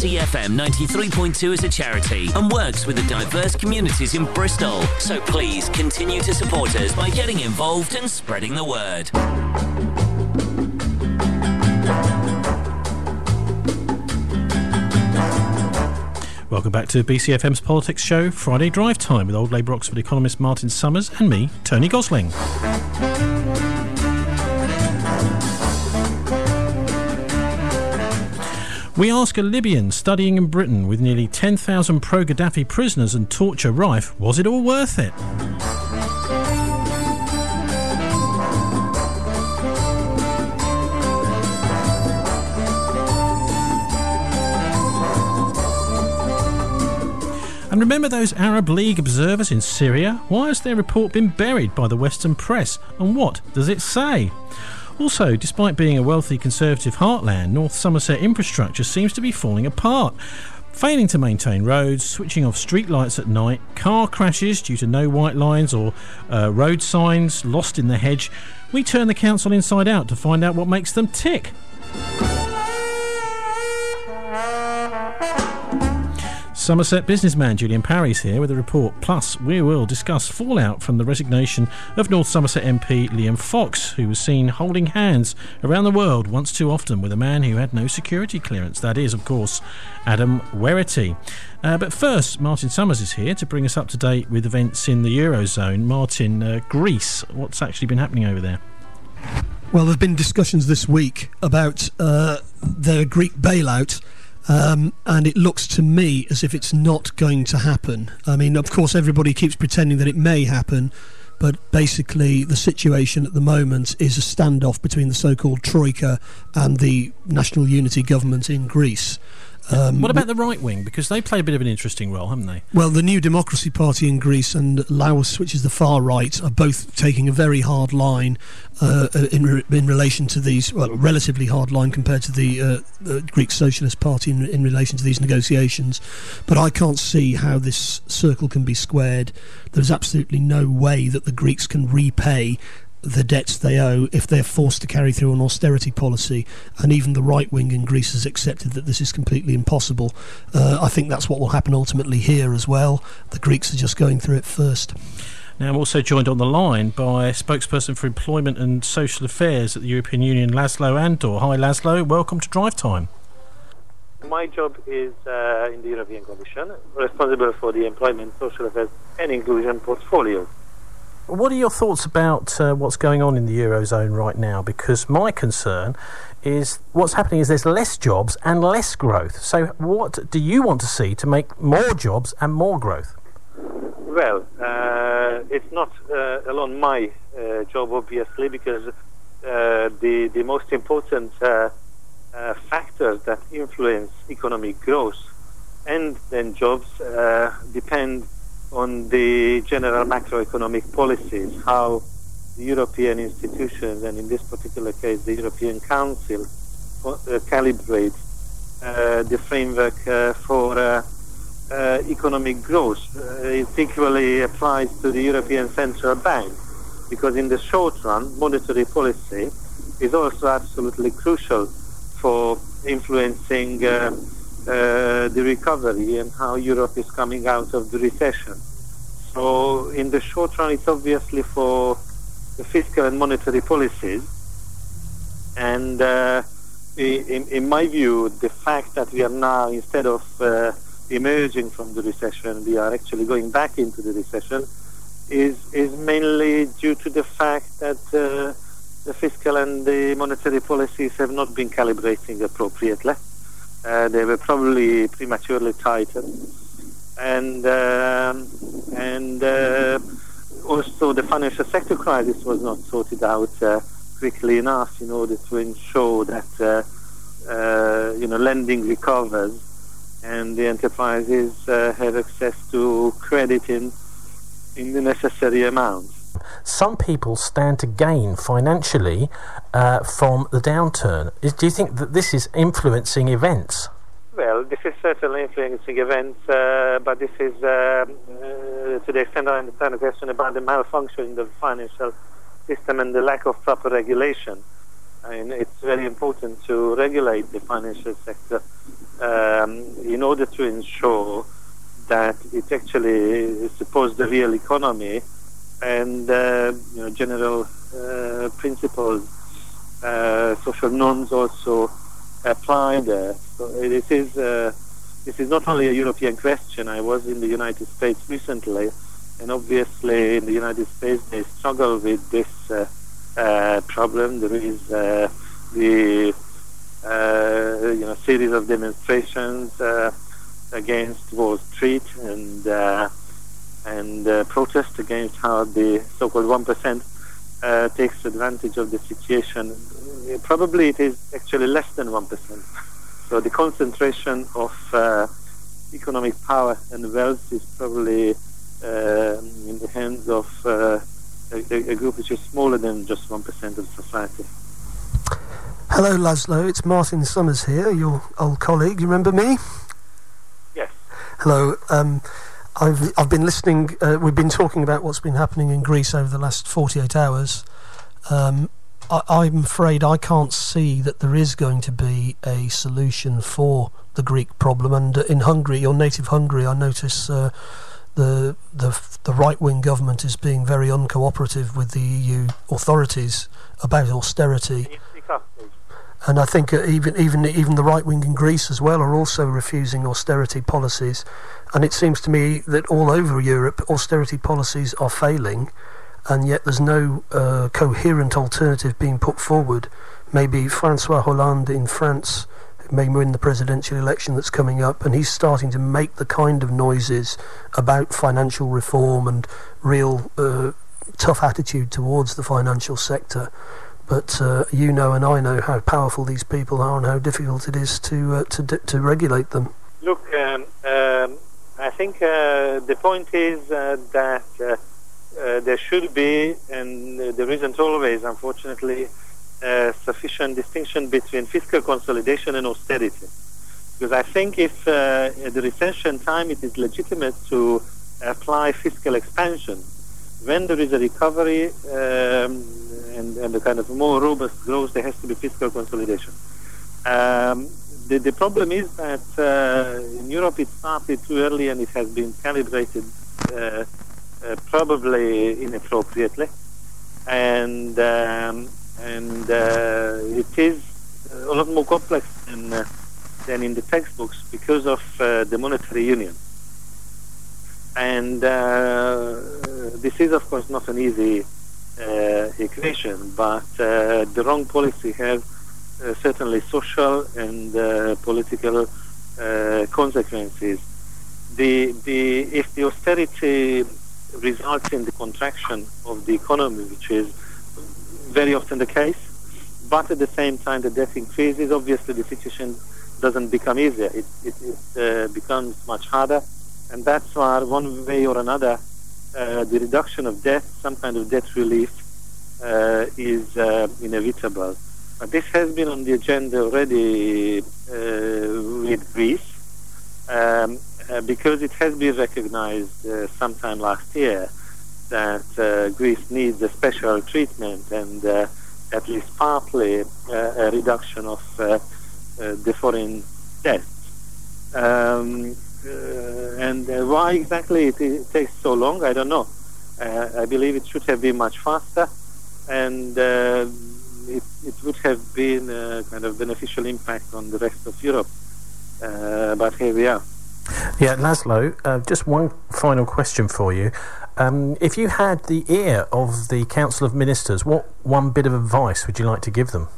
BCFM 93.2 is a charity and works with the diverse communities in Bristol. So please continue to support us by getting involved and spreading the word. Welcome back to BCFM's Politics Show, Friday Drive Time, with Old Labour Oxford economist Martin Summers and me, Tony Gosling. We ask a Libyan studying in Britain with nearly 10,000 pro-Gaddafi prisoners and torture rife, was it all worth it? And remember those Arab League observers in Syria? Why has their report been buried by the Western press? And what does it say? Also, despite being a wealthy Conservative heartland, North Somerset infrastructure seems to be falling apart. Failing to maintain roads, switching off street lights at night, car crashes due to no white lines or road signs lost in the hedge. We turn the council inside out to find out what makes them tick. Somerset businessman Julian Parry's here with a report. Plus, we will discuss fallout from the resignation of North Somerset MP Liam Fox, who was seen holding hands around the world once too often with a man who had no security clearance. That is, of course, Adam Werrity. But first, Martin Summers is here to bring us up to date with events in the Eurozone. Martin, Greece, what's actually been happening over there? Well, there have been discussions this week about the Greek bailout. And it looks to me as if it's not going to happen. I mean, of course, everybody keeps pretending that it may happen, but basically the situation at the moment is a standoff between the so-called Troika and the National Unity Government in Greece. What about the right wing? Because they play a bit of an interesting role, haven't they? Well, the New Democracy Party in Greece and Laos, which is the far right, are both taking a very hard line in relation to these, well, a relatively hard line compared to the Greek Socialist Party in relation to these negotiations. But I can't see how this circle can be squared. There's absolutely no way that the Greeks can repay the debts they owe if they're forced to carry through an austerity policy, and even the right wing in Greece has accepted that this is completely impossible. I think that's what will happen ultimately here as well. The Greeks are just going through it first. Now, I'm also joined on the line by spokesperson for Employment and Social Affairs at the European Union, Laszlo Andor. Hi, Laszlo. Welcome to Drive Time. My job is in the European Commission, responsible for the Employment, Social Affairs and Inclusion portfolio. What are your thoughts about what's going on in the Eurozone right now? Because my concern is what's happening is there's less jobs and less growth. So what do you want to see to make more jobs and more growth? Well, it's not alone my job, obviously, because the most important factors that influence economic growth and then jobs depend on the general macroeconomic policies, how the European institutions, and in this particular case the European Council, calibrate the framework for economic growth. It equally applies to the European Central Bank, because in the short run, monetary policy is also absolutely crucial for influencing the recovery and how Europe is coming out of the recession. So in the short run, it's obviously for the fiscal and monetary policies. And in my view, the fact that we are now, instead of emerging from the recession, we are actually going back into the recession, is mainly due to the fact that the fiscal and the monetary policies have not been calibrating appropriately. They were probably prematurely tightened, and also the financial sector crisis was not sorted out quickly enough in order to ensure that lending recovers and the enterprises have access to credit in the necessary amount. Some people stand to gain financially from the downturn. Do you think that this is influencing events? Well, this is certainly influencing events, but this is, to the extent I understand the question about the malfunctioning of the financial system and the lack of proper regulation. I mean, it's very important to regulate the financial sector order to ensure that it actually supports the real economy and general principles, social norms also apply there. So this is not only a European question. I was in the United States recently, and obviously in the United States they struggle with this problem. There is the series of demonstrations against Wall Street and protest against how the so-called 1% takes advantage of the situation. Probably it is actually less than 1%. So the concentration of economic power and wealth is probably in the hands of a group which is smaller than just 1% of society. Hello, Laszlo. It's Martin Summers here, your old colleague. You remember me? Yes. Hello. I've been listening. We've been talking about what's been happening in Greece over the last 48 hours. I'm afraid I can't see that there is going to be a solution for the Greek problem. And in Hungary, your native Hungary, I notice the right-wing government is being very uncooperative with the EU authorities about austerity. Can you speak up, please? And I think even the right wing in Greece as well are also refusing austerity policies. And it seems to me that all over Europe, austerity policies are failing, and yet there's no coherent alternative being put forward. Maybe Francois Hollande in France may win the presidential election that's coming up, and he's starting to make the kind of noises about financial reform and real tough attitude towards the financial sector. But you know and I know how powerful these people are and how difficult it is to regulate them. Look, I think the point is that there should be, and there isn't always, unfortunately, sufficient distinction between fiscal consolidation and austerity. Because I think if at the recession time it is legitimate to apply fiscal expansion, when there is a recovery and a kind of more robust growth, there has to be fiscal consolidation. The problem is that in Europe it started too early and it has been calibrated probably inappropriately, and it is a lot more complex than in the textbooks because of the monetary union. And this is, of course, not an easy equation, but the wrong policy has certainly social and political consequences. If the austerity results in the contraction of the economy, which is very often the case, but at the same time the debt increases, obviously the situation doesn't become easier. It becomes much harder. And that's why, one way or another, the reduction of debt, some kind of debt relief, is inevitable. But this has been on the agenda already with Greece, because it has been recognized sometime last year that Greece needs a special treatment and at least partly a reduction of the foreign debt. And why exactly it takes so long, I don't know. I believe it should have been much faster, and it would have been a kind of beneficial impact on the rest of Europe. But here we are. Yeah, Laszlo, just one final question for you. If you had the ear of the Council of Ministers, what one bit of advice would you like to give them?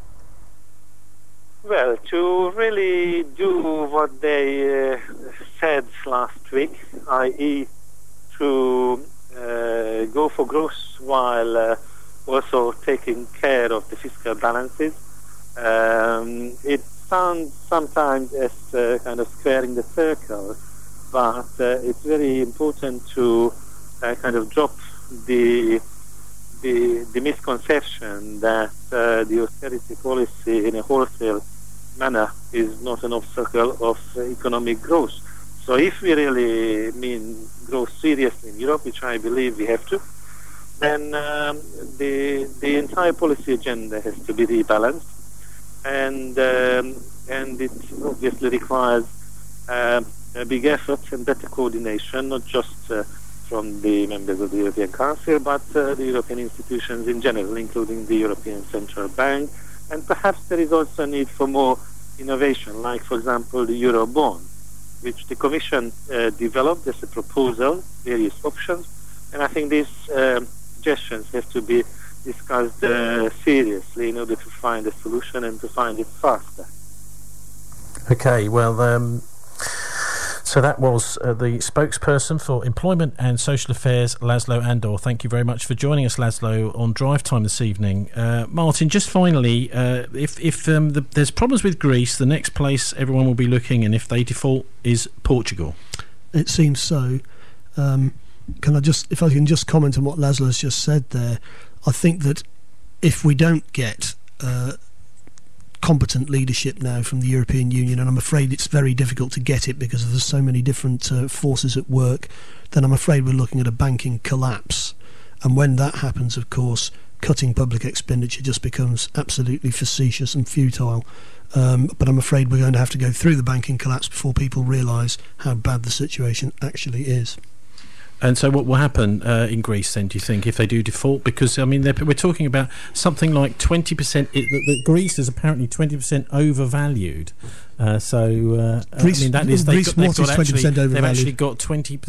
Well, to really do what they said last week, i.e. to go for growth while also taking care of the fiscal balances. It sounds sometimes as kind of squaring the circle, but it's very important to kind of drop the misconception that the austerity policy in a wholesale manner is not an obstacle of economic growth. So if we really mean growth seriously in Europe, which I believe we have to, then the entire policy agenda has to be rebalanced, and it obviously requires big efforts and better coordination, not just from the members of the European Council, but the European institutions in general, including the European Central Bank. And perhaps there is also a need for more innovation, like, for example, the Eurobond, which the Commission developed as a proposal, various options. And I think these suggestions have to be discussed seriously in order to find a solution and to find it faster. Okay, well, so that was the spokesperson for Employment and Social Affairs, Laszlo Andor. Thank you very much for joining us, Laszlo, on Drive Time this evening. Martin, just finally, if there's problems with Greece, the next place everyone will be looking, and if they default, is Portugal. It seems so. If I can just comment on what Laszlo has just said there, I think that if we don't get competent leadership now from the European Union, and I'm afraid it's very difficult to get it because there's so many different forces at work, then I'm afraid we're looking at a banking collapse. And when that happens, of course, cutting public expenditure just becomes absolutely facetious and futile. But I'm afraid we're going to have to go through the banking collapse before people realise how bad the situation actually is. And so what will happen in Greece then, do you think, if they do default? Because, I mean, we're talking about something like 20%. Greece is apparently 20% overvalued. Greece, I mean, that is... Greece, what is 20% overvalued? They've actually got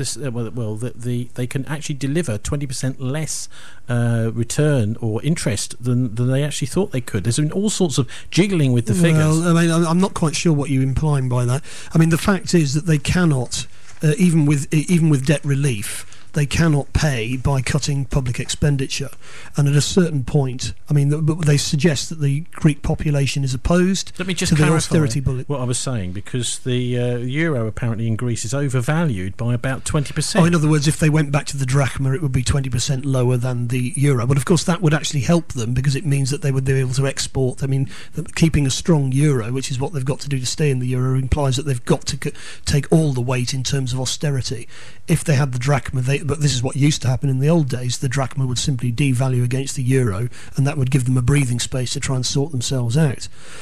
20%... they can actually deliver 20% less return or interest than they actually thought they could. There's been all sorts of jiggling with the figures. Well, I mean, I'm not quite sure what you're implying by that. I mean, the fact is that they cannot... even with debt relief, they cannot pay by cutting public expenditure. And at a certain point, I mean, they suggest that the Greek population is opposed to the austerity bullet. What I was saying, because the euro apparently in Greece is overvalued by about 20%. Oh, in other words, if they went back to the drachma, it would be 20% lower than the euro. But of course, that would actually help them because it means that they would be able to export. I mean, keeping a strong euro, which is what they've got to do to stay in the euro, implies that they've got to take all the weight in terms of austerity. If they had the drachma, but this is what used to happen in the old days, the drachma would simply devalue against the euro, and that would give them a breathing space to try and sort themselves out.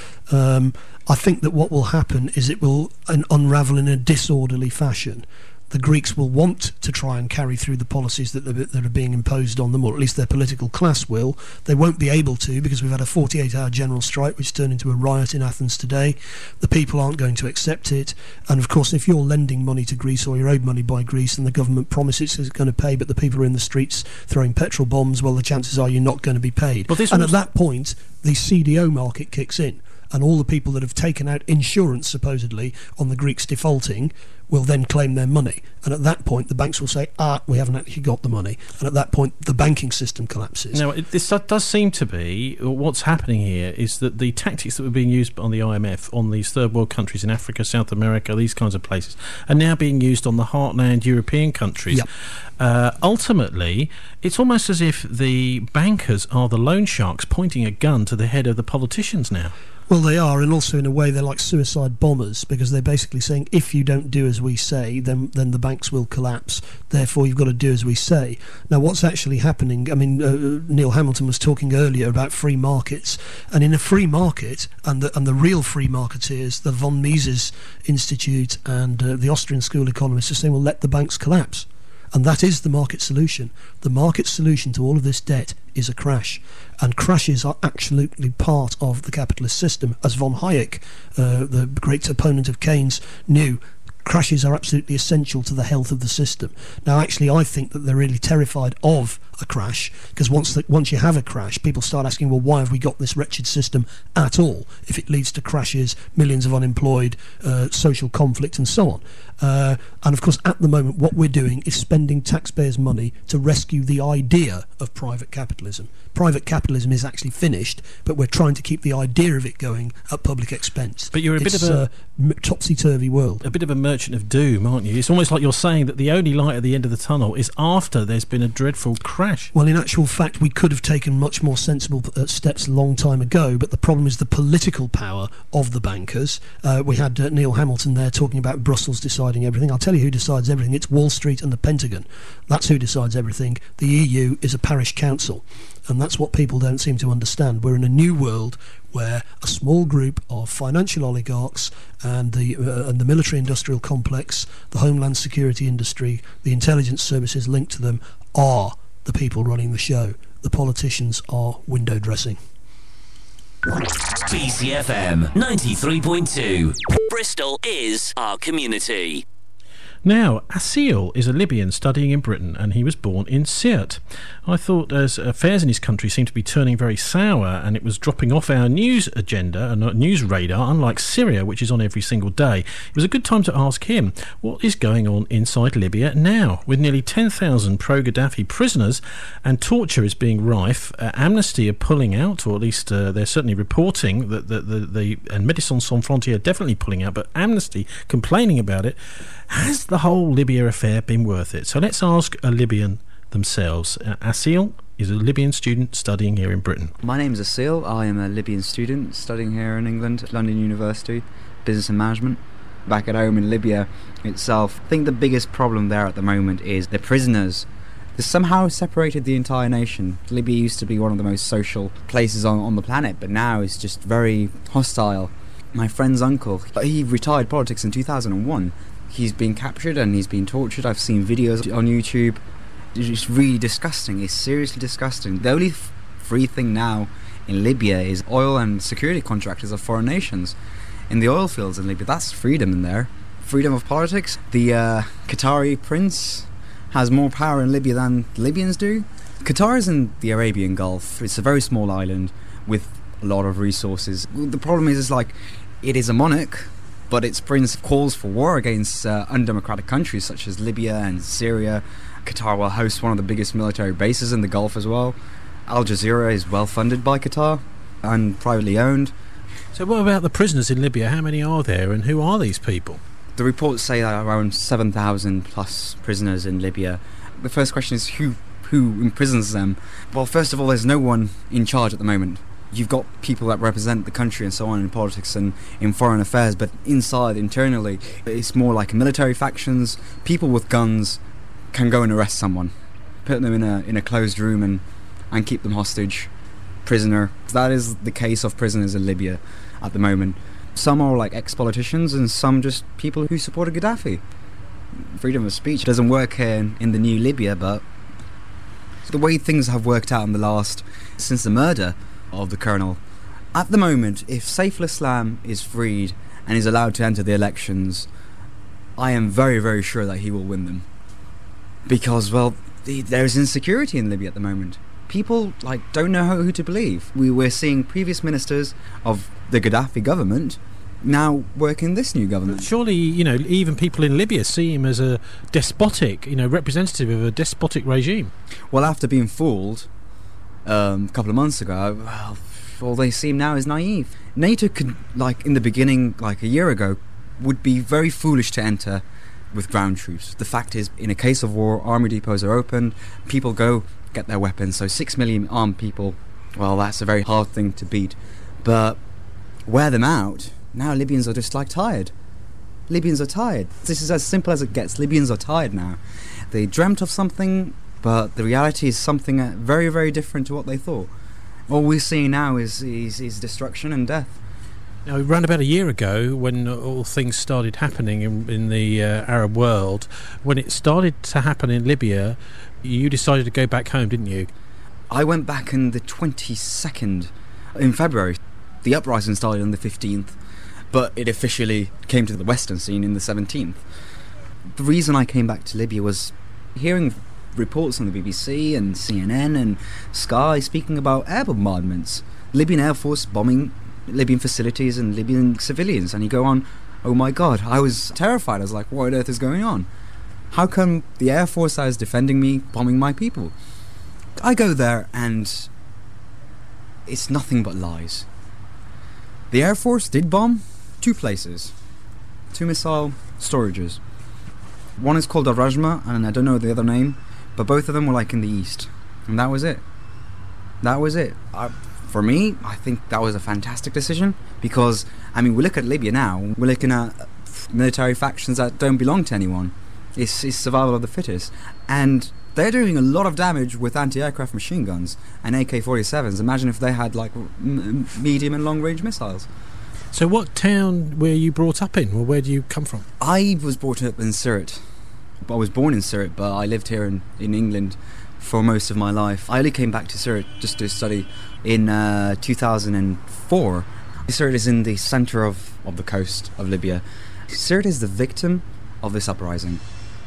I think that what will happen is it will unravel in a disorderly fashion. The Greeks will want to try and carry through the policies that are being imposed on them, or at least their political class will. They won't be able to because we've had a 48-hour general strike which turned into a riot in Athens today. The people aren't going to accept it. And of course, if you're lending money to Greece or you're owed money by Greece and the government promises it's going to pay, but the people are in the streets throwing petrol bombs, well, the chances are you're not going to be paid. And at that point, the CDO market kicks in. And all the people that have taken out insurance, supposedly, on the Greeks defaulting will then claim their money. And at that point, the banks will say, we haven't actually got the money. And at that point, the banking system collapses. Now, this does seem to be, what's happening here is that the tactics that were being used on the IMF, on these third world countries in Africa, South America, these kinds of places, are now being used on the heartland European countries. Yep. Ultimately, it's almost as if the bankers are the loan sharks pointing a gun to the head of the politicians now. Well, they are, and also in a way they're like suicide bombers, because they're basically saying if you don't do as we say, then the banks will collapse. Therefore, you've got to do as we say. Now, what's actually happening? I mean, Neil Hamilton was talking earlier about free markets, and in a free market, and the real free marketeers, the von Mises Institute and the Austrian school economists, are saying, well, let the banks collapse. And that is the market solution. The market solution to all of this debt is a crash. And crashes are absolutely part of the capitalist system. As von Hayek, the great opponent of Keynes, knew, crashes are absolutely essential to the health of the system. Now, actually, I think that they're really terrified of a crash, because once you have a crash, people start asking, well, why have we got this wretched system at all if it leads to crashes, millions of unemployed, social conflict and so on. And of course, at the moment, what we're doing is spending taxpayers' money to rescue the idea of private capitalism. Private capitalism is actually finished, but we're trying to keep the idea of it going at public expense. But you're a bit of a topsy-turvy world. A bit of a merchant of doom, aren't you? It's almost like you're saying that the only light at the end of the tunnel is after there's been a dreadful crash. Well, in actual fact, we could have taken much more sensible steps a long time ago, but the problem is the political power of the bankers. We had Neil Hamilton there talking about Brussels deciding everything. I'll tell you who decides everything. It's Wall Street and the Pentagon. That's who decides everything. The EU is a parish council. And that's what people don't seem to understand. We're in a new world where a small group of financial oligarchs and the military-industrial complex, the homeland security industry, the intelligence services linked to them are the people running the show. The politicians are window dressing. BCFM 93.2. Bristol is our community. Now, Asil is a Libyan studying in Britain, and he was born in Sirte. I thought as affairs in his country seemed to be turning very sour and it was dropping off our news agenda and news radar, unlike Syria, which is on every single day, it was a good time to ask him what is going on inside Libya now. With nearly 10,000 pro-Gaddafi prisoners and torture is being rife, Amnesty are pulling out, or at least they're certainly reporting that and Médecins Sans Frontières definitely pulling out, but Amnesty complaining about it. Has the whole Libya affair been worth it? So let's ask a Libyan themselves. Asil is a Libyan student studying here in Britain. My name is Asil. I am a Libyan student studying here in England at London University, Business and Management. Back at home in Libya itself, I think the biggest problem there at the moment is the prisoners. They somehow separated the entire nation. Libya used to be one of the most social places on the planet, but now it's just very hostile. My friend's uncle, he retired politics in 2001. He's been captured and he's been tortured. I've seen videos on YouTube. It's really disgusting. It's seriously disgusting. The only free thing now in Libya is oil and security contractors of foreign nations. In the oil fields in Libya, that's freedom in there. Freedom of politics. The Qatari prince has more power in Libya than Libyans do. Qatar is in the Arabian Gulf. It's a very small island with a lot of resources. The problem is like, it is a monarch, but its prince calls for war against undemocratic countries such as Libya and Syria. Qatar will host one of the biggest military bases in the Gulf as well. Al Jazeera is well funded by Qatar and privately owned. So what about the prisoners in Libya? How many are there and who are these people? The reports say that around 7,000 plus prisoners in Libya. The first question is who imprisons them? Well, first of all, there's no one in charge at the moment. You've got people that represent the country and so on in politics and in foreign affairs, but internally, it's more like military factions. People with guns can go and arrest someone, put them in a closed room and keep them hostage, prisoner. That is the case of prisoners in Libya at the moment. Some are like ex-politicians and some just people who supported Gaddafi. Freedom of speech doesn't work here in the new Libya, but the way things have worked out since the murder of the colonel. At the moment, if Saif al-Islam is freed and is allowed to enter the elections, I am very, very sure that he will win them. Because, well, there's insecurity in Libya at the moment. People don't know who to believe. We're seeing previous ministers of the Gaddafi government now work in this new government. But surely, even people in Libya see him as a despotic, representative of a despotic regime. Well, after being fooled a couple of months ago, all they seem now is naive. NATO could, in the beginning, a year ago, would be very foolish to enter with ground troops. The fact is, in a case of war, army depots are opened, people go get their weapons, so 6 million armed people, well, that's a very hard thing to beat. But wear them out, now Libyans are just tired. Libyans are tired. This is as simple as it gets. Libyans are tired now. They dreamt of something, but the reality is something very, very different to what they thought. All we're seeing now is destruction and death. Now, around about a year ago, when all things started happening in the Arab world, when it started to happen in Libya, you decided to go back home, didn't you? I went back on the 22nd in February. The uprising started on the 15th, but it officially came to the Western scene in the 17th. The reason I came back to Libya was hearing reports on the BBC and CNN and Sky speaking about air bombardments, Libyan Air Force bombing Libyan facilities and Libyan civilians, and you go on, oh my god, I was terrified. I was like, what on earth is going on? How come the Air Force that is defending me bombing my people? I go there and it's nothing but lies. The Air Force did bomb 2 places, 2 missile storages. One is called Al-Rajma, and I don't know the other name, but both of them were in the east, and that was it. For me, I think that was a fantastic decision, because, we look at Libya now, we're looking at military factions that don't belong to anyone. It's survival of the fittest. And they're doing a lot of damage with anti-aircraft machine guns and AK-47s. Imagine if they had like medium and long-range missiles. So what town were you brought up in, or where do you come from? I was brought up in Surat. I was born in Surat, but I lived here in England for most of my life. I only came back to Surat just to study in 2004. Surat is in the centre of the coast of Libya. Surat is the victim of this uprising.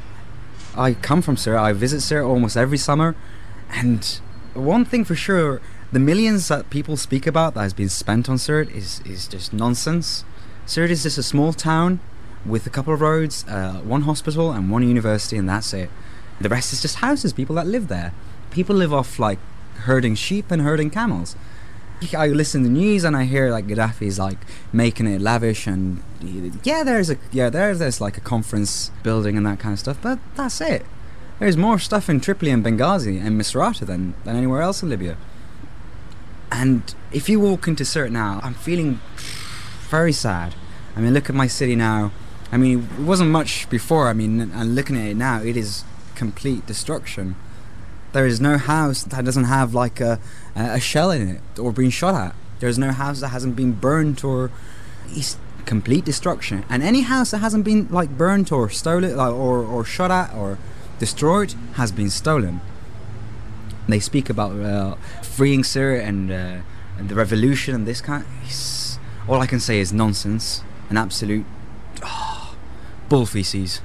I come from Surat, I visit Surat almost every summer, and one thing for sure, the millions that people speak about that has been spent on Surat is just nonsense. Surat is just a small town with a couple of roads, one hospital and one university, and that's it. The rest is just houses, people that live there. People live off like herding sheep and herding camels. I listen to the news and I hear like Gaddafi's like making it lavish, and there's like a conference building and that kind of stuff, but that's it. There's more stuff in Tripoli and Benghazi and Misrata than anywhere else in Libya. And if you walk into Surat now, I'm feeling very sad. I mean, look at my city now. I mean, it wasn't much before. I mean, and looking at it now, it is complete destruction. There is no house that doesn't have like a shell in it or being shot at. There's no house that hasn't been burnt or... It's complete destruction. And any house that hasn't been like burnt or stolen or shot at or destroyed has been stolen. They speak about freeing Surat and the revolution and this kind. All I can say is nonsense, an absolute bull feces.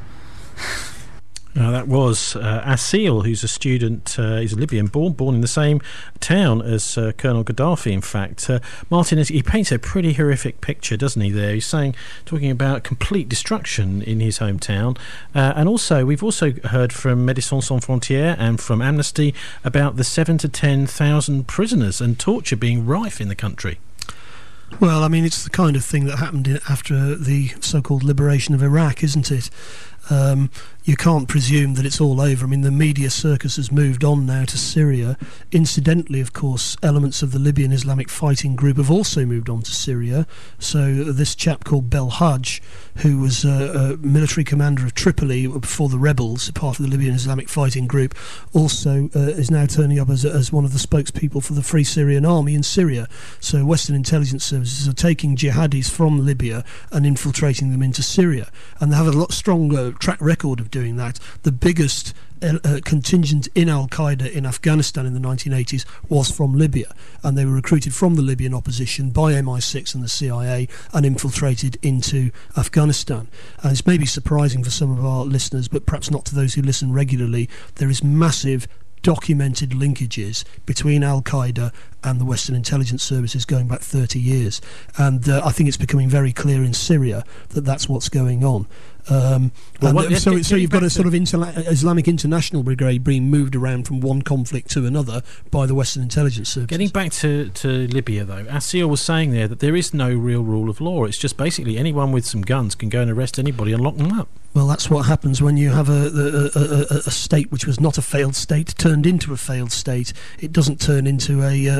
That was Asil, who's a student. He's a Libyan born in the same town as Colonel Gaddafi, in fact. Martin, he paints a pretty horrific picture, doesn't he, there? He's talking about complete destruction in his hometown. And also, we've also heard from Médecins Sans Frontières and from Amnesty about the 7,000 to 10,000 prisoners and torture being rife in the country. Well, I mean, it's the kind of thing that happened after the so-called liberation of Iraq, isn't it? You can't presume that it's all over. I mean, the media circus has moved on now to Syria. Incidentally, of course, elements of the Libyan Islamic Fighting Group have also moved on to Syria. So this chap called Belhaj, who was a military commander of Tripoli before the rebels, part of the Libyan Islamic Fighting Group, also is now turning up as one of the spokespeople for the Free Syrian Army in Syria. So Western intelligence services are taking jihadis from Libya and infiltrating them into Syria. And they have a lot stronger track record of doing that. The biggest contingent in Al-Qaeda in Afghanistan in the 1980s was from Libya, and they were recruited from the Libyan opposition by MI6 and the CIA and infiltrated into Afghanistan. And it's maybe surprising for some of our listeners, but perhaps not to those who listen regularly, there is massive documented linkages between Al-Qaeda and the Western intelligence services going back 30 years. And I think it's becoming very clear in Syria that that's what's going on. So you've got a sort of Islamic International Brigade being moved around from one conflict to another by the Western intelligence services. Getting back to Libya, though, Asil was saying there that there is no real rule of law. It's just basically anyone with some guns can go and arrest anybody and lock them up. Well, that's what happens when you have a state which was not a failed state turned into a failed state. It doesn't turn into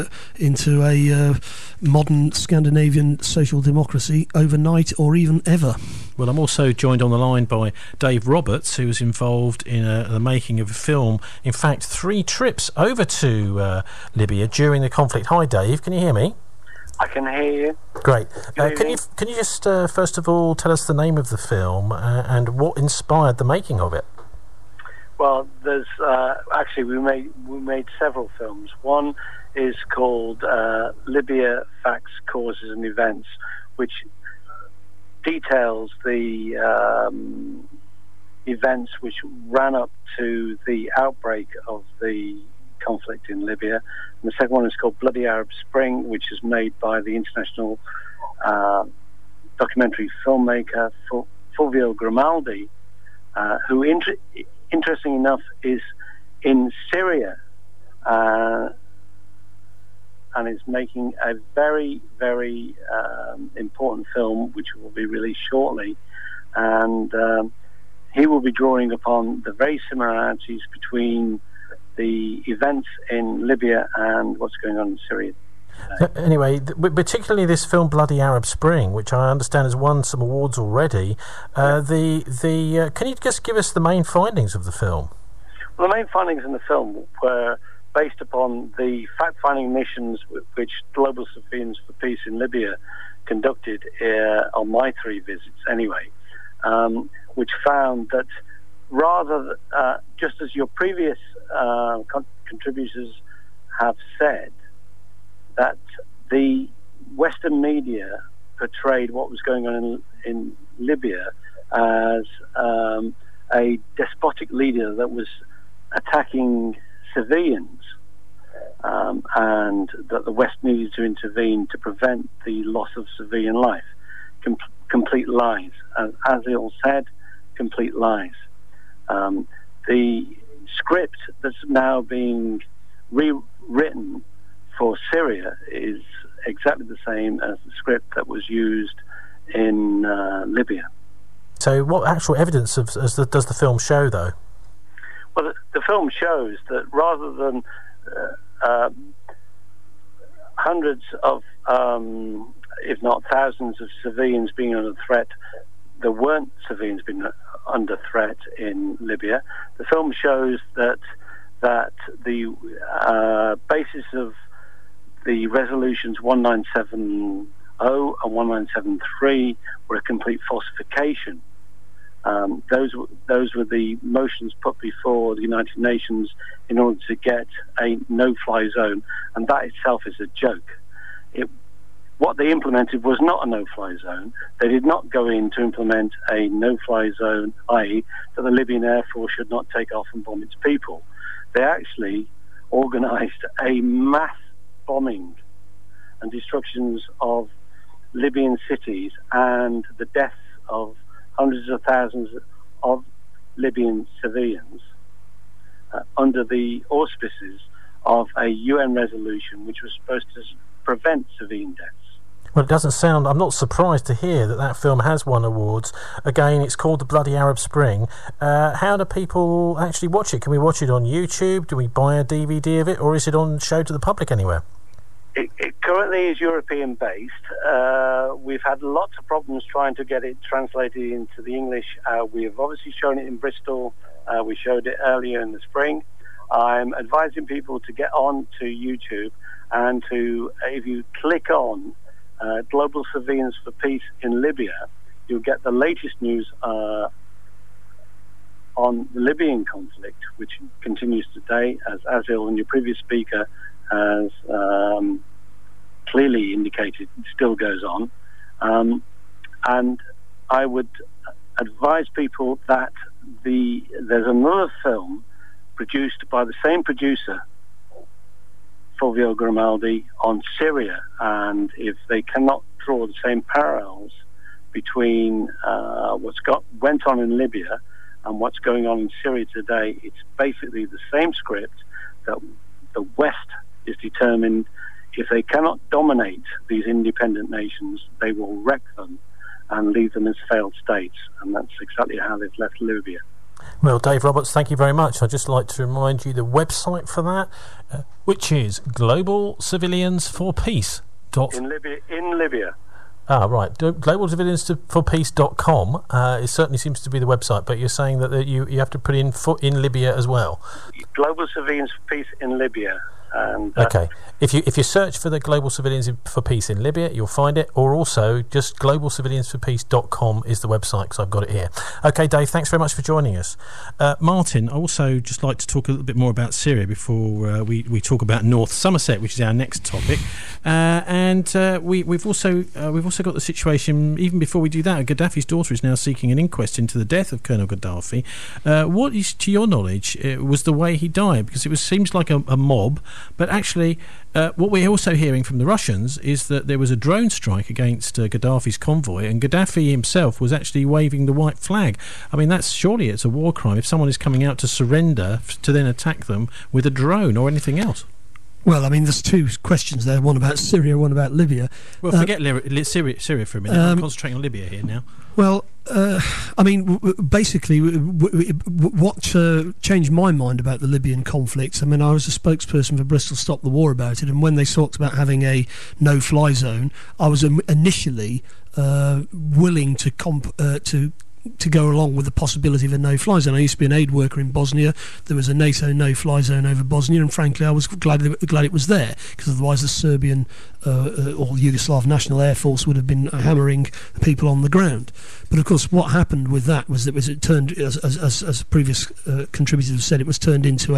a modern Scandinavian social democracy overnight or even ever. Well, I'm also joined on the line by Dave Roberts, who was involved in the making of a film. In fact, 3 trips over to Libya during the conflict. Hi, Dave. Can you hear me? I can hear you. Great. Can you just first of all tell us the name of the film and what inspired the making of it? Well, there's actually we made several films. One is called Libya: Facts, Causes and Events, which details the events which ran up to the outbreak of the conflict in Libya. And the second one is called Bloody Arab Spring, which is made by the international documentary filmmaker Fulvio Grimaldi, who, interesting enough, is in Syria and is making a very, very important film which will be released shortly. And he will be drawing upon the very similarities between the events in Libya and what's going on in Syria. Anyway, particularly this film Bloody Arab Spring, which I understand has won some awards already. Can you just give us the main findings of the film? Well, the main findings in the film were based upon the fact-finding missions which Global Civilians for Peace in Libya conducted on my 3 visits anyway, which found that rather, just as your previous contributors have said, that the Western media portrayed what was going on in Libya as a despotic leader that was attacking civilians, and that the West needed to intervene to prevent the loss of civilian life. Complete lies. As Azil said, complete lies. The script that's now being rewritten for Syria is exactly the same as the script that was used in Libya. So what actual evidence does the film show, though? Well, the film shows that rather than hundreds of, if not thousands of civilians being under threat, there weren't civilians being under threat in Libya. The film shows that the basis of the resolutions 1970 and 1973 were a complete falsification. Those were the motions put before the United Nations in order to get a no-fly zone, and that itself is a joke. What they implemented was not a no-fly zone. They did not go in to implement a no-fly zone, i.e. that the Libyan Air Force should not take off and bomb its people. They actually organised a mass bombing and destructions of Libyan cities and the deaths of hundreds of thousands of Libyan civilians under the auspices of a UN resolution which was supposed to prevent civilian deaths. Well, it doesn't sound... I'm not surprised to hear that film has won awards. Again, it's called The Bloody Arab Spring. How do people actually watch it? Can we watch it on YouTube? Do we buy a DVD of it? Or is it on show to the public anywhere? It currently is European-based. We've had lots of problems trying to get it translated into the English. We have obviously shown it in Bristol. We showed it earlier in the spring. I'm advising people to get on to YouTube and to, if you click on Global Civilians for Peace in Libya, you'll get the latest news on the Libyan conflict, which continues today, as Azil and your previous speaker has clearly indicated, it still goes on. And I would advise people that there's another film produced by the same producer, Fulvio Grimaldi, on Syria, and if they cannot draw the same parallels between went on in Libya and what's going on in Syria today, it's basically the same script that the West is determined if they cannot dominate these independent nations, they will wreck them and leave them as failed states, and that's exactly how they've left Libya. Well, Dave Roberts, thank you very much. I'd just like to remind you the website for that, which is Global Civilians for Peace. In Libya. Ah, right. GlobalCiviliansForPeace.com. It certainly seems to be the website, but you're saying that you have to put in Libya as well. Global Civilians for Peace in Libya. And, okay. If you search for the Global Civilians for Peace in Libya, you'll find it, or also just GlobalCiviliansForPeace.com is the website, because I've got it here. Okay, Dave, thanks very much for joining us. Martin, I also just like to talk a little bit more about Syria before we talk about North Somerset, which is our next topic. We've also got the situation, even before we do that, Gaddafi's daughter is now seeking an inquest into the death of Colonel Gaddafi. What is, to your knowledge, was the way he died? Because it seems like a mob. But actually, what we're also hearing from the Russians is that there was a drone strike against Gaddafi's convoy, and Gaddafi himself was actually waving the white flag. I mean, surely it's a war crime if someone is coming out to surrender to then attack them with a drone or anything else. Well, I mean, there's two questions there, one about Syria, one about Libya. Well, forget Syria for a minute. I'm concentrating on Libya here now. Well, I mean, basically, what changed my mind about the Libyan conflict, I mean, I was a spokesperson for Bristol Stop the War about it, and when they talked about having a no-fly zone, I was initially willing to to go along with the possibility of a no-fly zone. I used to be an aid worker in Bosnia. There was a NATO no-fly zone over Bosnia, and frankly I was glad it was there, because otherwise the Serbian or Yugoslav National Air Force would have been hammering people on the ground. But of course what happened with that was it turned, as previous contributors have said, it was turned into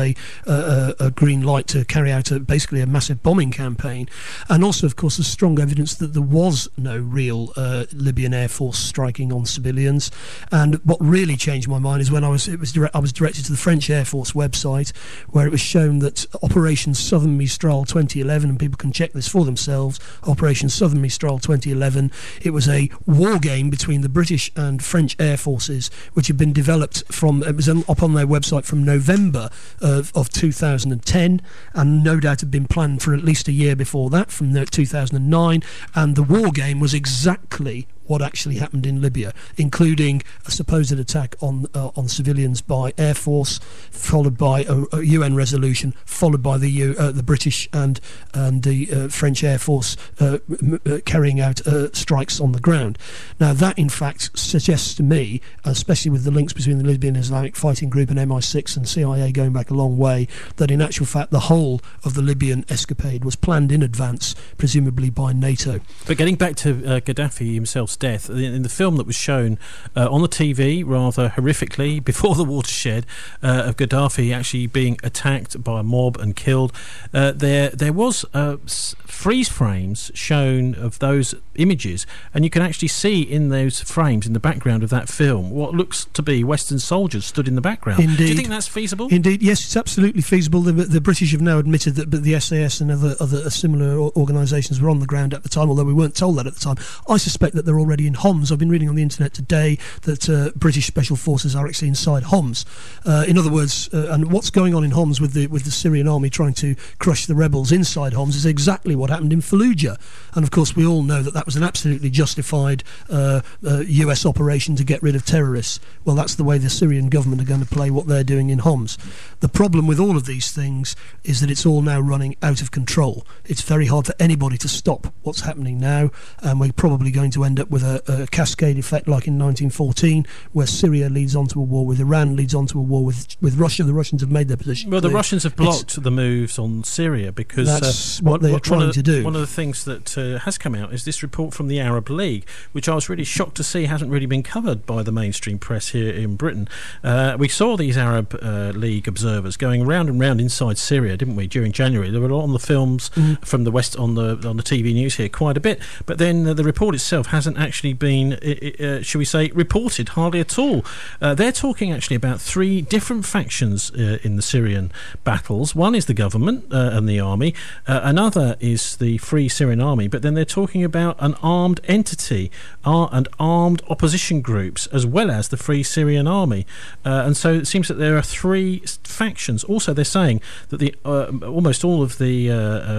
a green light to carry out basically a massive bombing campaign. And also of course there's strong evidence that there was no real Libyan Air Force striking on civilians. And what really changed my mind is when I was directed to the French Air Force website, where it was shown that Operation Southern Mistral 2011, and people can check this for themselves, Operation Southern Mistral 2011, it was a war game between the British and French Air Forces, which had been developed it was up on their website from November of 2010, and no doubt had been planned for at least a year before that, from 2009, and the war game was exactly what actually happened in Libya, including a supposed attack on civilians by Air Force, followed by a UN resolution, followed by the British and the French Air Force carrying out strikes on the ground. Now that in fact suggests to me, especially with the links between the Libyan Islamic Fighting Group and MI6 and CIA going back a long way, that in actual fact the whole of the Libyan escapade was planned in advance, presumably by NATO. But getting back to Gaddafi himself's death, in the film that was shown on the TV rather horrifically before the watershed of Gaddafi actually being attacked by a mob and killed, there was freeze frames shown of those images, and you can actually see in those frames in the background of that film what looks to be Western soldiers stood in the background. Indeed. Do you think that's feasible? Indeed, yes, it's absolutely feasible. The British have now admitted that the SAS and other similar organisations were on the ground at the time, although we weren't told that at the time. I suspect that they're already in Homs. I've been reading on the internet today that British Special Forces are actually inside Homs. In other words, and what's going on in Homs with the Syrian army trying to crush the rebels inside Homs is exactly what happened in Fallujah. And of course we all know that was an absolutely justified US operation to get rid of terrorists. Well, that's the way the Syrian government are going to play what they're doing in Homs. The problem with all of these things is that it's all now running out of control. It's very hard for anybody to stop what's happening now, and we're probably going to end up with a cascade effect like in 1914, where Syria leads on to a war with Iran, leads on to a war with Russia. The Russians have made their position clear. The Russians have blocked the moves on Syria because that's what they're trying to do. One of the things that has come out is this report from the Arab League, which I was really shocked to see hasn't really been covered by the mainstream press here in Britain. We saw these Arab League observers going round and round inside Syria, didn't we, during January? They were on the films from the West on the TV news here quite a bit, but then the report itself hasn't actually been, shall we say, reported hardly at all. They're talking actually about three different factions in the Syrian battles. One is the government and the army, another is the Free Syrian Army, but then they're talking about an armed entity and armed opposition groups as well as the Free Syrian Army, and so it seems that there are three factions. Also they're saying that the almost all of the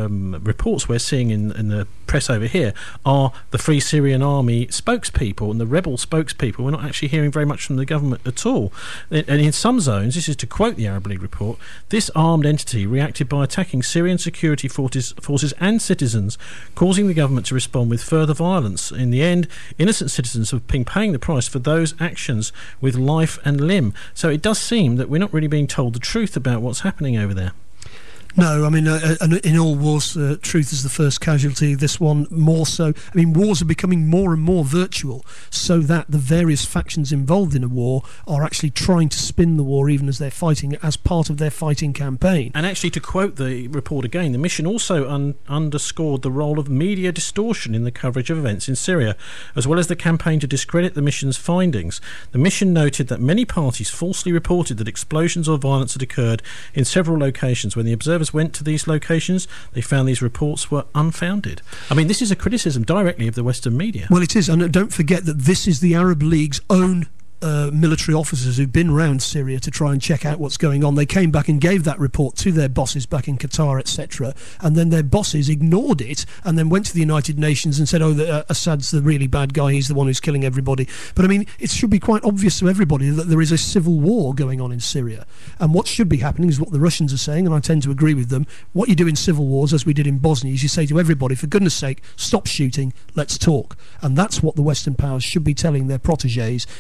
reports we're seeing in the press over here are the Free Syrian Army spokespeople and the rebel spokespeople. We're not actually hearing very much from the government at all. And in some zones, this is to quote the Arab League report, this armed entity reacted by attacking Syrian security forces and citizens, causing the government to respond with further violence. In the end, innocent citizens have been paying the price for those actions with life and limb. So it does seem that we're not really being told the truth about what's happening over there. No, I mean, in all wars, truth is the first casualty. This one more so. I mean, wars are becoming more and more virtual, so that the various factions involved in a war are actually trying to spin the war, even as they're fighting, as part of their fighting campaign. And actually, to quote the report again, the mission also underscored the role of media distortion in the coverage of events in Syria, as well as the campaign to discredit the mission's findings. The mission noted that many parties falsely reported that explosions or violence had occurred in several locations. When the observers went to these locations, they found these reports were unfounded. I mean, this is a criticism directly of the Western media. Well, it is, and don't forget that this is the Arab League's own military officers who've been around Syria to try and check out what's going on. They came back and gave that report to their bosses back in Qatar, etc., and then their bosses ignored it and then went to the United Nations and said, Assad's the really bad guy, he's the one who's killing everybody. But I mean, it should be quite obvious to everybody that there is a civil war going on in Syria, and what should be happening is what the Russians are saying, and I tend to agree with them. What you do in civil wars, as we did in Bosnia, is you say to everybody, for goodness sake, stop shooting, let's talk. And that's what the Western powers should be telling their protégés in the Free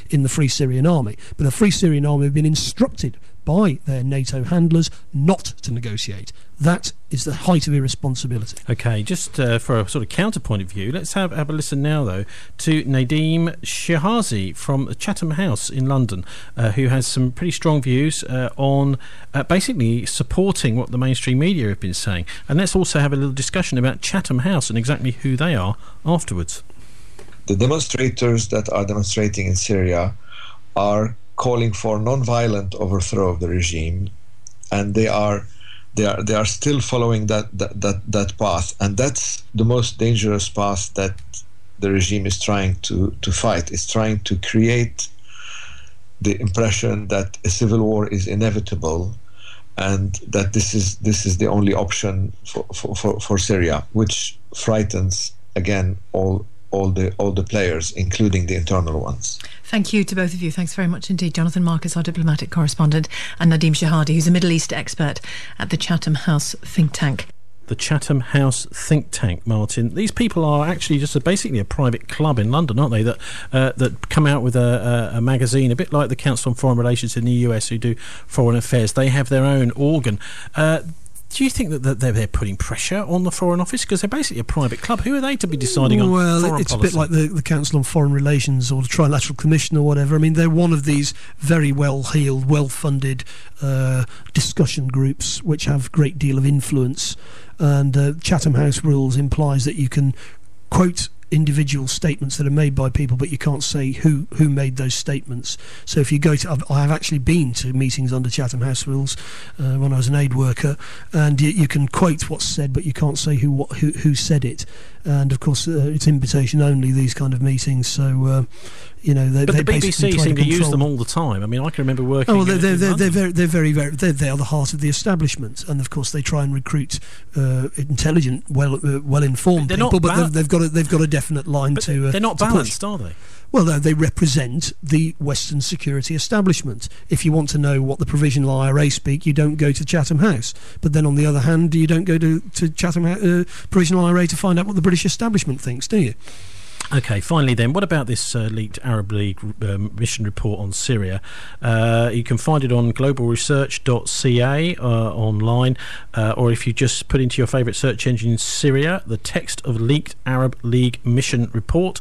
Free Syrian Army. But the Free Syrian Army have been instructed by their NATO handlers not to negotiate. That is the height of irresponsibility. OK, just for a sort of counterpoint of view, let's have a listen now, though, to Nadeem Shahazi from Chatham House in London, who has some pretty strong views on basically supporting what the mainstream media have been saying. And let's also have a little discussion about Chatham House and exactly who they are afterwards. The demonstrators that are demonstrating in Syria are calling for non-violent overthrow of the regime, and they are still following that path, and that's the most dangerous path that the regime is trying to fight. It's trying to create the impression that a civil war is inevitable, and that this is the only option for Syria, which frightens again all the players, including the internal ones. Thank you to both of you. Thanks very much indeed. Jonathan Marcus, our diplomatic correspondent, and Nadeem Shahadi, who's a Middle East expert at the Chatham House think tank. The Chatham House think tank, Martin. These people are actually just basically a private club in London, aren't they? That come out with a magazine, a bit like the Council on Foreign Relations in the US, who do foreign affairs. They have their own organ. Do you think that they're putting pressure on the Foreign Office? Because they're basically a private club. Who are they to be deciding on foreign policy? Well, it's a bit like the Council on Foreign Relations or the Trilateral Commission or whatever. I mean, they're one of these very well-heeled, well-funded discussion groups which have a great deal of influence. And Chatham House rules implies that you can quote individual statements that are made by people, but you can't say who made those statements. So if you go to, I have actually been to meetings under Chatham House rules when I was an aid worker, and you can quote what's said, but you can't say who said it. And of course, it's invitation only, these kind of meetings. So you know, but the BBC seem to use them all the time. I mean, I can remember working. Oh, well, they're very they are the heart of the establishment, and of course they try and recruit intelligent, well-informed people. But they've got a definite line to. They're not balanced, are they? Well, they represent the Western security establishment. If you want to know what the Provisional IRA speak, you don't go to Chatham House. But then, on the other hand, you don't go to Chatham Provisional IRA to find out what the British establishment thinks, do you? OK, finally then, what about this leaked Arab League mission report on Syria? You can find it on globalresearch.ca online, or if you just put into your favourite search engine Syria, the text of leaked Arab League mission report.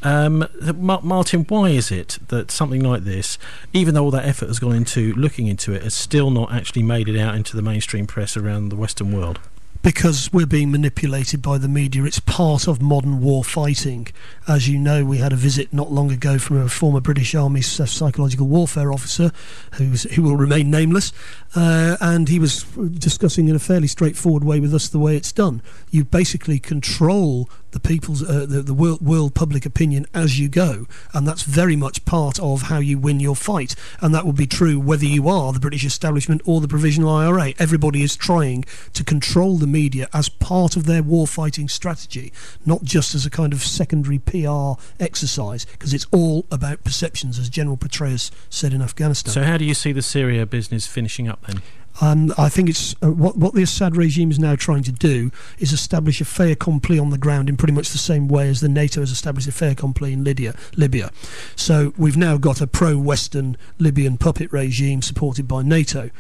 Martin, why is it that something like this, even though all that effort has gone into looking into it, has still not actually made it out into the mainstream press around the Western world? Because we're being manipulated by the media. It's part of modern war fighting. As you know, we had a visit not long ago from a former British Army psychological warfare officer who will remain nameless, and he was discussing in a fairly straightforward way with us the way it's done. You basically control the people's the world public opinion as you go, and that's very much part of how you win your fight, and that will be true whether you are the British establishment or the Provisional IRA. Everybody is trying to control the media as part of their war fighting strategy, not just as a kind of secondary PR exercise, because it's all about perceptions, as General Petraeus said in Afghanistan. So how do you see the Syria business finishing up then? I think it's what the Assad regime is now trying to do is establish a fait accompli on the ground in pretty much the same way as the NATO has established a fait accompli in Libya. So we've now got a pro-Western Libyan puppet regime supported by NATO.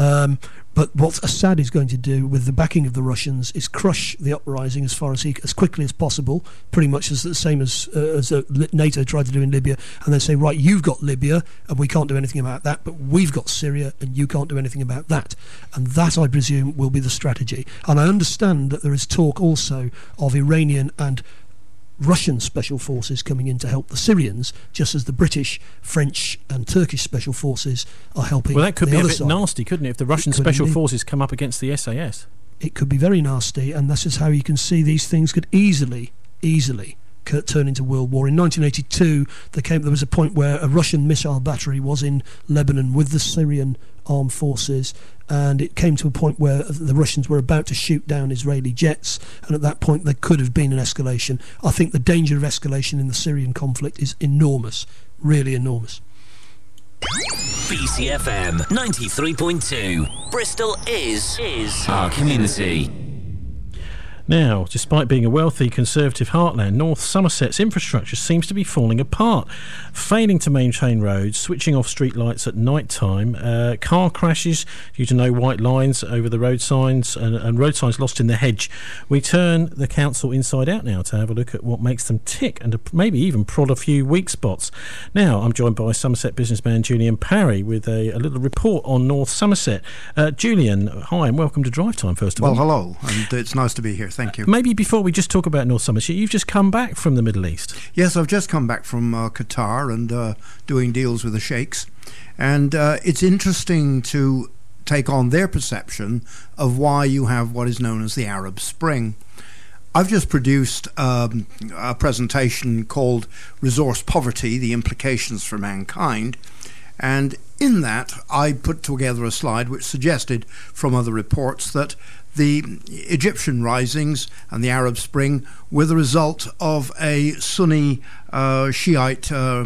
But what Assad is going to do with the backing of the Russians is crush the uprising as quickly as possible, pretty much as the same as NATO tried to do in Libya, and then say, right, you've got Libya and we can't do anything about that, but we've got Syria and you can't do anything about that. And that, I presume, will be the strategy. And I understand that there is talk also of Iranian and Russian special forces coming in to help the Syrians, just as the British, French and Turkish special forces are helping. Well, that could be a bit side. Nasty, couldn't it, if the Russian special forces come up against the SAS? It could be very nasty, and this is how you can see these things could easily turn into world war. In 1982, there was a point where a Russian missile battery was in Lebanon with the Syrian armed forces, and it came to a point where the Russians were about to shoot down Israeli jets, and at that point there could have been an escalation. I think the danger of escalation in the Syrian conflict is enormous, really enormous. BCFM 93.2. Bristol is our community. Now, despite being a wealthy conservative heartland, North Somerset's infrastructure seems to be falling apart, failing to maintain roads, switching off street lights at night time, car crashes due to no white lines over the road signs, and road signs lost in the hedge. We turn the council inside out now to have a look at what makes them tick and to maybe even prod a few weak spots. Now, I'm joined by Somerset businessman Julian Parry with a little report on North Somerset. Julian, hi and welcome to Drive Time, first of all. Well, hello, and it's nice to be here. Thank you. Maybe before we just talk about North Somerset, you've just come back from the Middle East. Yes, I've just come back from Qatar and doing deals with the sheikhs. And it's interesting to take on their perception of why you have what is known as the Arab Spring. I've just produced a presentation called Resource Poverty, the Implications for Mankind. And in that, I put together a slide which suggested from other reports that the Egyptian risings and the Arab Spring were the result of a Sunni Shiite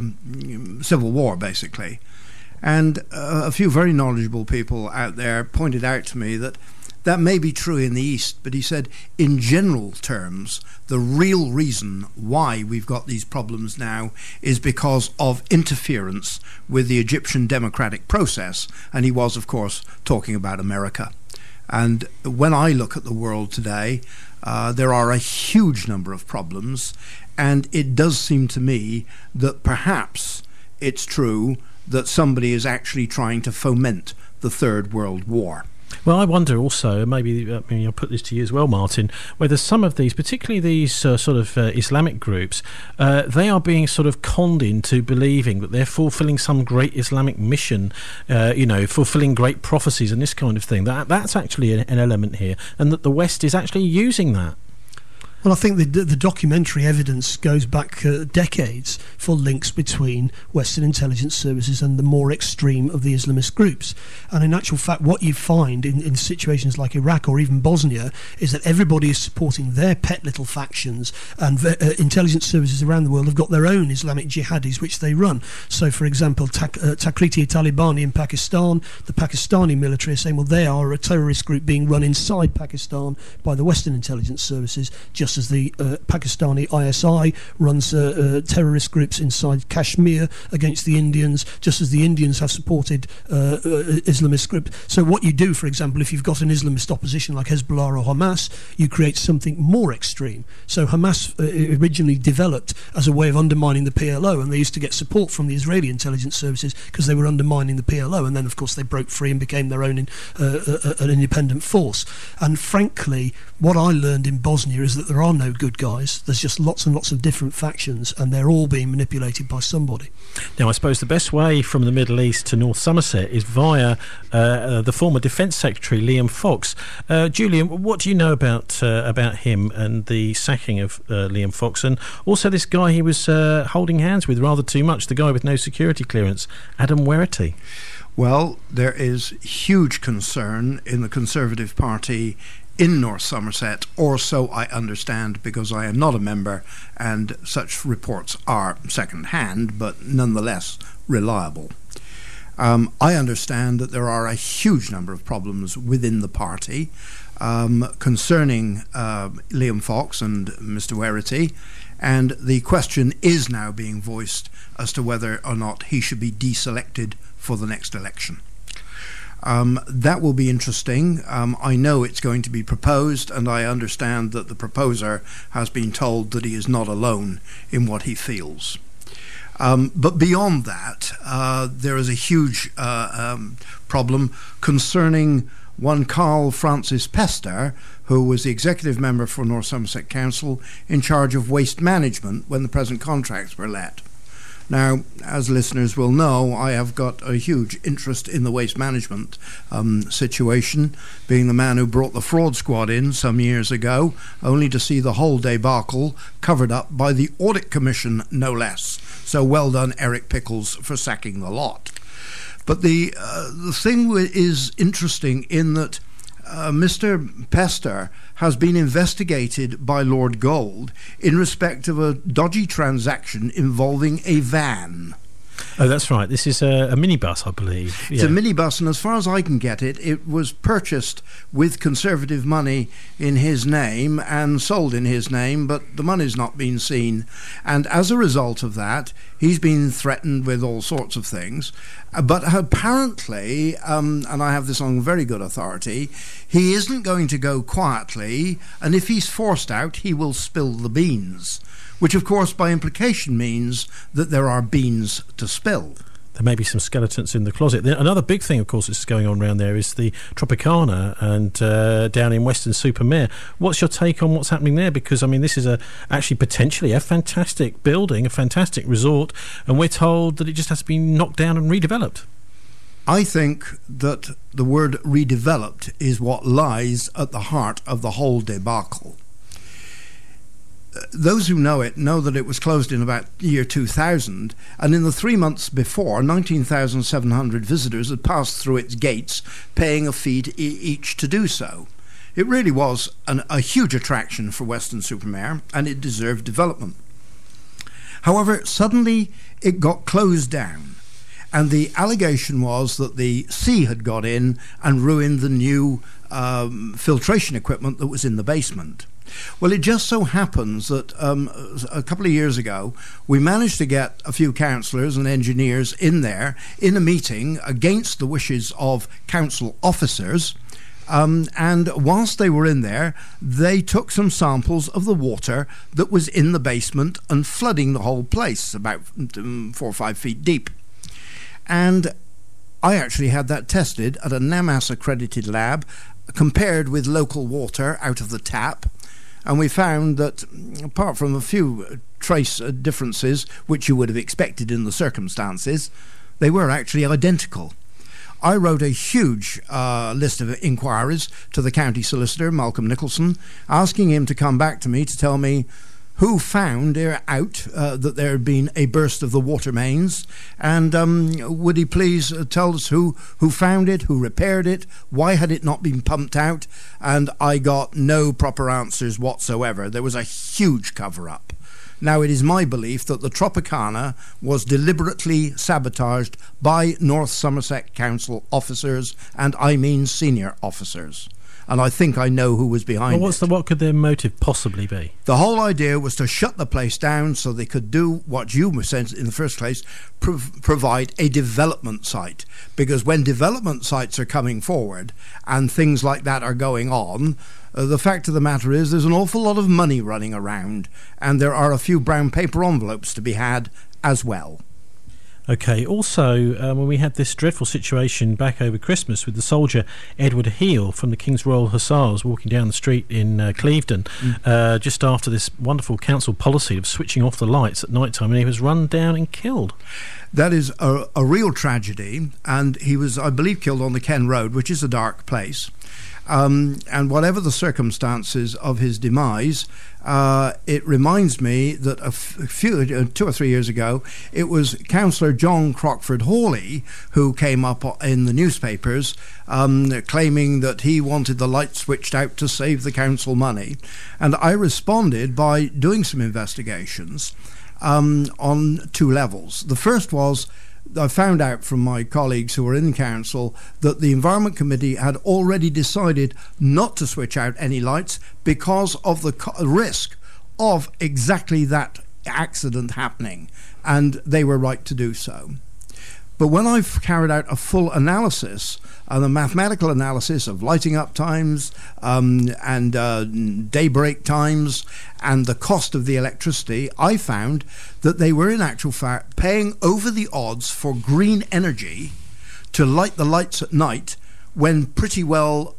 civil war, basically. And a few very knowledgeable people out there pointed out to me that that may be true in the East, but he said, in general terms, the real reason why we've got these problems now is because of interference with the Egyptian democratic process. And he was, of course, talking about America. And when I look at the world today, there are a huge number of problems, and it does seem to me that perhaps it's true that somebody is actually trying to foment the Third World War. Well, I wonder also, maybe I'll put this to you as well, Martin, whether some of these, particularly these sort of Islamic groups, they are being sort of conned into believing that they're fulfilling some great Islamic mission, fulfilling great prophecies and this kind of thing. That's actually an element here, and that the West is actually using that. Well, I think the documentary evidence goes back decades for links between Western intelligence services and the more extreme of the Islamist groups. And in actual fact, what you find in situations like Iraq or even Bosnia is that everybody is supporting their pet little factions, and intelligence services around the world have got their own Islamic jihadis which they run. So, for example, Takriti-e-Talibani in Pakistan, the Pakistani military are saying, well, they are a terrorist group being run inside Pakistan by the Western intelligence services, just as the Pakistani ISI runs terrorist groups inside Kashmir against the Indians, just as the Indians have supported Islamist groups. So what you do, for example, if you've got an Islamist opposition like Hezbollah or Hamas, you create something more extreme. So Hamas originally developed as a way of undermining the PLO, and they used to get support from the Israeli intelligence services because they were undermining the PLO, and then of course they broke free and became their own an independent force. And frankly, what I learned in Bosnia is that there are no good guys. There's just lots and lots of different factions, and they're all being manipulated by somebody. Now, I suppose the best way from the Middle East to North Somerset is via the former Defence Secretary Liam Fox. Julian, what do you know about him and the sacking of Liam Fox, and also this guy he was holding hands with rather too much, the guy with no security clearance, Adam Werrity? Well, there is huge concern in the Conservative Party in North Somerset, or so I understand, because I am not a member and such reports are second-hand, but nonetheless reliable. I understand that there are a huge number of problems within the party concerning Liam Fox and Mr. Werrity, and the question is now being voiced as to whether or not he should be deselected for the next election. That will be interesting. I know it's going to be proposed, and I understand that the proposer has been told that he is not alone in what he feels. But beyond that, there is a huge problem concerning one Carl Francis Pester, who was the executive member for North Somerset Council in charge of waste management when the present contracts were let. Now, as listeners will know, I have got a huge interest in the waste management situation, being the man who brought the fraud squad in some years ago, only to see the whole debacle covered up by the Audit Commission, no less. So well done, Eric Pickles, for sacking the lot. But the thing is interesting in that Mr. Pester has been investigated by Lord Gold in respect of a dodgy transaction involving a van. Oh, that's right. This is a minibus, I believe. It's a minibus, and as far as I can get it, it was purchased with Conservative money in his name and sold in his name, but the money's not been seen. And as a result of that, he's been threatened with all sorts of things. But apparently, and I have this on very good authority, he isn't going to go quietly, and if he's forced out, he will spill the beans, which of course by implication means that there are beans to spill. There may be some skeletons in the closet. Another big thing, of course, that's going on around there is the Tropicana and down in Weston-super-Mare. What's your take on what's happening there? Because, I mean, this is actually potentially a fantastic building, a fantastic resort, and we're told that it just has to be knocked down and redeveloped. I think that the word redeveloped is what lies at the heart of the whole debacle. Those who know it know that it was closed in about the year 2000, and in the 3 months before, 19,700 visitors had passed through its gates, paying a fee each to do so. It really was a huge attraction for Weston-super-Mare, and it deserved development. However, suddenly it got closed down, and the allegation was that the sea had got in and ruined the new filtration equipment that was in the basement. Well, it just so happens that a couple of years ago, we managed to get a few councillors and engineers in there in a meeting against the wishes of council officers. And whilst they were in there, they took some samples of the water that was in the basement and flooding the whole place, about 4 or 5 feet deep. And I actually had that tested at a NAMAS accredited lab, compared with local water out of the tap. And we found that, apart from a few trace differences, which you would have expected in the circumstances, they were actually identical. I wrote a huge list of inquiries to the county solicitor, Malcolm Nicholson, asking him to come back to me to tell me who found out that there had been a burst of the water mains, and would he please tell us who found it, who repaired it, why had it not been pumped out? And I got no proper answers whatsoever. There was a huge cover-up. Now, it is my belief that the Tropicana was deliberately sabotaged by North Somerset Council officers, and I mean senior officers. And I think I know who was behind it. What could their motive possibly be? The whole idea was to shut the place down so they could do what you were saying in the first place, provide a development site. Because when development sites are coming forward and things like that are going on, the fact of the matter is there's an awful lot of money running around, and there are a few brown paper envelopes to be had as well. Okay, also, when we had this dreadful situation back over Christmas with the soldier Edward Heal from the King's Royal Hussars walking down the street in Clevedon, just after this wonderful council policy of switching off the lights at night time, and he was run down and killed. That is a real tragedy, and he was, I believe, killed on the Ken Road, which is a dark place. And whatever the circumstances of his demise, it reminds me that a few 2 or 3 years ago, it was Councillor John Crockford Hawley who came up in the newspapers claiming that he wanted the light switched out to save the council money. And I responded by doing some investigations on 2 levels. The first was, I found out from my colleagues who were in council that the Environment Committee had already decided not to switch out any lights because of the risk of exactly that accident happening, and they were right to do so. But when I've carried out a full analysis, a mathematical analysis of lighting up times and daybreak times and the cost of the electricity, I found that they were in actual fact paying over the odds for green energy to light the lights at night, when pretty well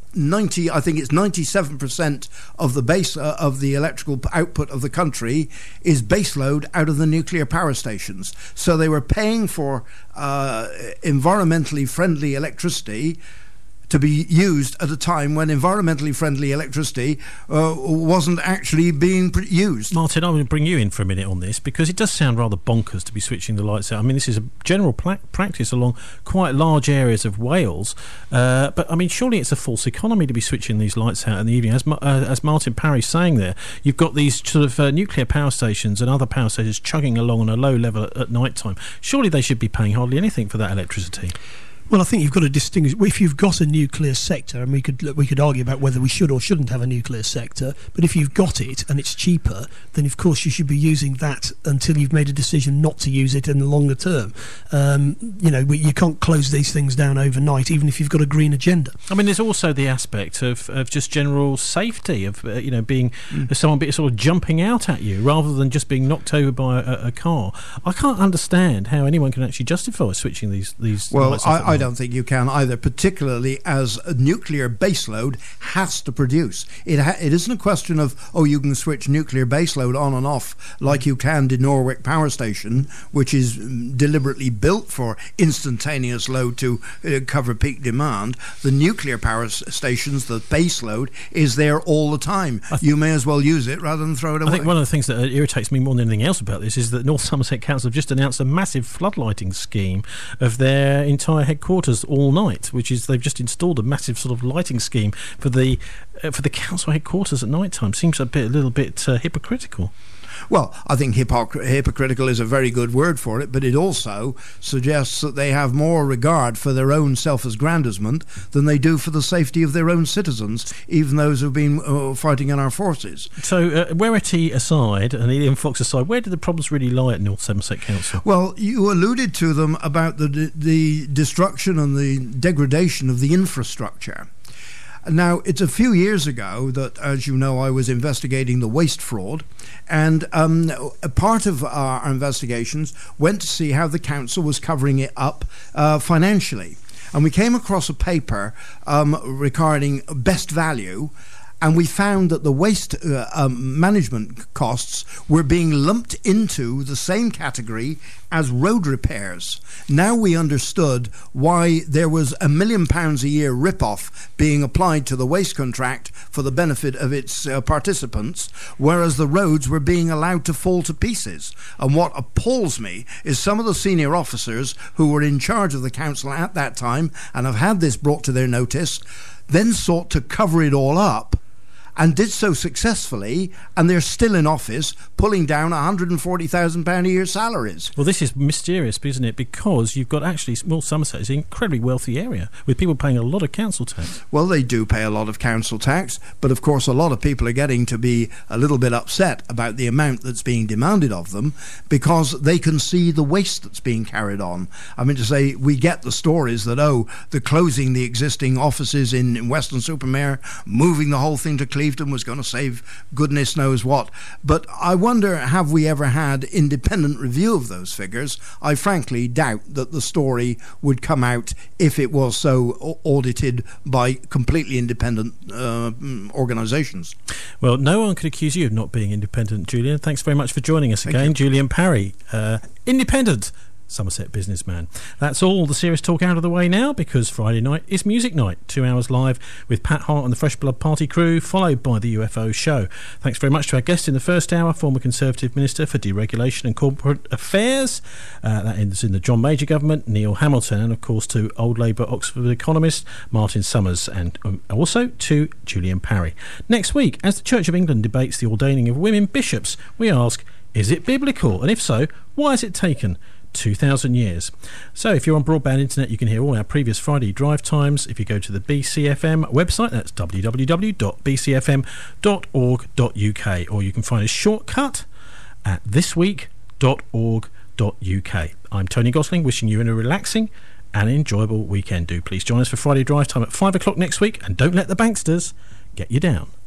97% of the base of the electrical output of the country is baseload out of the nuclear power stations. So they were paying for environmentally friendly electricity to be used at a time when environmentally friendly electricity wasn't actually being used. Martin, I'm going to bring you in for a minute on this, because it does sound rather bonkers to be switching the lights out. I mean, this is a general practice along quite large areas of Wales, but I mean, surely it's a false economy to be switching these lights out in the evening. As Martin Parry's saying there, you've got these sort of nuclear power stations and other power stations chugging along on a low level at night time. Surely they should be paying hardly anything for that electricity. Well, I think you've got to distinguish. If you've got a nuclear sector, and we could argue about whether we should or shouldn't have a nuclear sector, but if you've got it and it's cheaper, then of course you should be using that until you've made a decision not to use it in the longer term. You can't close these things down overnight, even if you've got a green agenda. I mean, there's also the aspect of just general safety, of being someone sort of jumping out at you rather than just being knocked over by a car. I can't understand how anyone can actually justify switching these. Well, I don't think you can either, particularly as a nuclear baseload has to produce. It isn't a question of, you can switch nuclear baseload on and off like you can the Norwich Power Station, which is deliberately built for instantaneous load to cover peak demand. The nuclear power stations, the baseload, is there all the time. You may as well use it rather than throw it away. I think one of the things that irritates me more than anything else about this is that North Somerset Council have just announced a massive floodlighting scheme of their entire headquarters all night, which is they've just installed a massive sort of lighting scheme for the council headquarters at night time. Seems a little bit hypocritical. Well, I think hypocritical is a very good word for it, but it also suggests that they have more regard for their own self-aggrandizement than they do for the safety of their own citizens, even those who've been fighting in our forces. So, Werrity aside, and Ian Fox aside, where do the problems really lie at North Somerset Council? Well, you alluded to them about the destruction and the degradation of the infrastructure. Now, it's a few years ago that, as you know, I was investigating the waste fraud, and a part of our investigations went to see how the council was covering it up financially. And we came across a paper regarding best value, and we found that the waste management costs were being lumped into the same category as road repairs. Now we understood why there was £1 million a year rip-off being applied to the waste contract for the benefit of its participants, whereas the roads were being allowed to fall to pieces. And what appalls me is some of the senior officers who were in charge of the council at that time and have had this brought to their notice, then sought to cover it all up, and did so successfully, and they're still in office pulling down £140,000 a year salaries. Well, this is mysterious, isn't it? Because you've got actually, North Somerset is an incredibly wealthy area with people paying a lot of council tax. Well, they do pay a lot of council tax, but of course a lot of people are getting to be a little bit upset about the amount that's being demanded of them because they can see the waste that's being carried on. I mean, to say, we get the stories that, they're closing the existing offices in Weston-super-Mare, moving the whole thing to Cleveland was going to save goodness knows what. But I wonder, have we ever had independent review of those figures? I frankly doubt that the story would come out if it was so audited by completely independent organisations. Well, no one could accuse you of not being independent, Julian. Thanks very much for joining us again. Julian Parry, independent Somerset businessman. That's all the serious talk out of the way now, because Friday night is music night, 2 hours live with Pat Hart and the Fresh Blood Party crew, followed by the UFO show. Thanks very much to our guest in the first hour, former Conservative Minister for Deregulation and Corporate Affairs, that ends in the John Major government, Neil Hamilton, and of course to old Labour Oxford economist Martin Summers, and also to Julian Parry. Next week, as the Church of England debates the ordaining of women bishops, we ask, is it biblical? And if so, why has it taken 2,000 years? So if you're on broadband internet, you can hear all our previous Friday drive times. If you go to the BCFM website, that's www.bcfm.org.uk, or you can find a shortcut at thisweek.org.uk. I'm Tony Gosling, wishing you a relaxing and enjoyable weekend. Do please join us for Friday drive time at 5 o'clock next week, and don't let the banksters get you down.